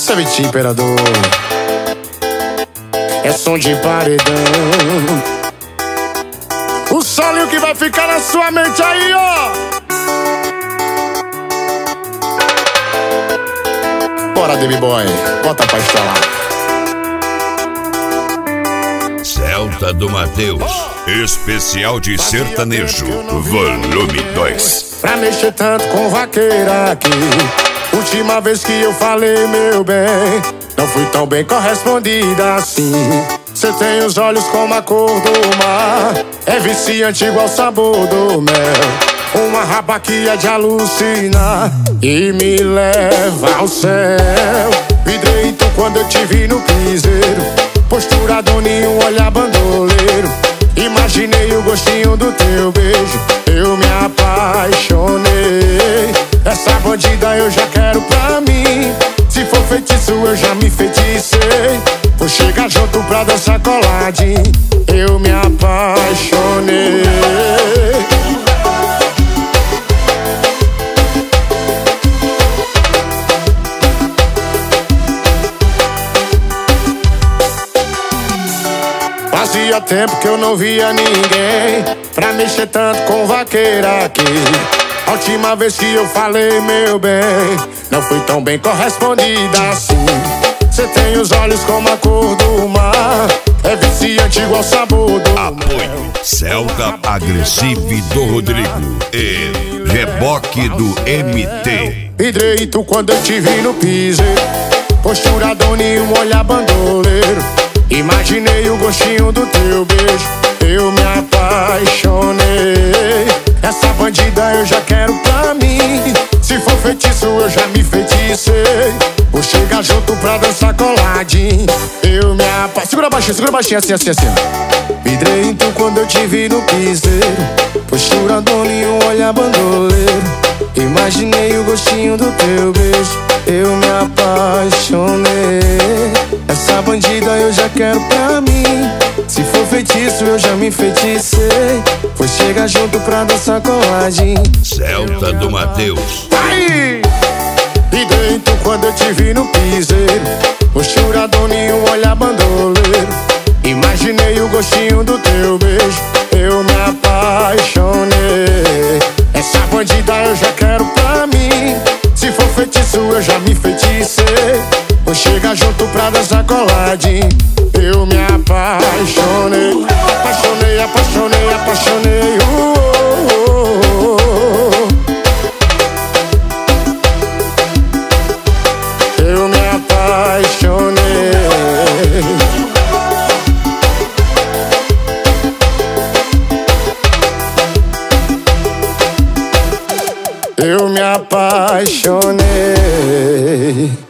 Essa é Vitinho Imperador, é som de paredão. O solinho que vai ficar na sua mente aí, ó. Bora, Demi Boy, bota pra instalar. Celta do Mateus, especial de sertanejo, volume 2. Pra mexer tanto com vaqueira aqui, última vez que eu falei, meu bem, não fui tão bem correspondida assim. Cê tem os olhos como a cor do mar, é viciante igual o sabor do mel, uma raba que é de alucinar e me leva ao céu. Vidrei então quando eu te vi no piseiro, postura doninho, olhar bandoleiro. Imaginei o gostinho do teu beijo, eu me apaixonei. Essa bandida eu já quero pra mim, se for feitiço eu já me feticei. Vou chegar junto pra dançar coladinho, eu me apaixonei. Fazia tempo que eu não via ninguém pra mexer tanto com vaqueira aqui. A última vez que eu falei, meu bem, não fui tão bem correspondida assim. Cê tem os olhos como a cor do mar, é viciante igual o sabor do Apoio mel. Celta Agressive do Rodrigo e Reboque do MT. Vidrei tu quando eu te vi no piseiro, postura doninho, olhar bandoleiro. Imaginei o gostinho do teu beijo, eu me apaixonei. Essa bandida eu já quero pra mim, se for feitiço eu já me feticei. Vou chegar junto pra dançar coladinho, eu me apaixonei. Segura baixinho, assim, assim, assim. Vidrei então quando eu te vi no piseiro, postura doninho, olhar bandoleiro. Imaginei o gostinho do teu beijo, eu me apaixonei. Essa bandida eu já quero pra mim, se for feitiço eu já me feticei. Vou chegar junto pra dançar coladinho, Celta do Mateus. aí! E dentro quando eu te vi no piseiro, postura doninho, olhar bandoleiro. Imaginei o gostinho do teu beijo, eu me apaixonei. Essa bandida eu já quero pra mim, se for feitiço eu já me feticei. Vou chegar junto pra dançar coladinho, eu me apaixonei. Apaixonei, apaixonei, apaixonei. Eu me apaixonei. Eu me apaixonei.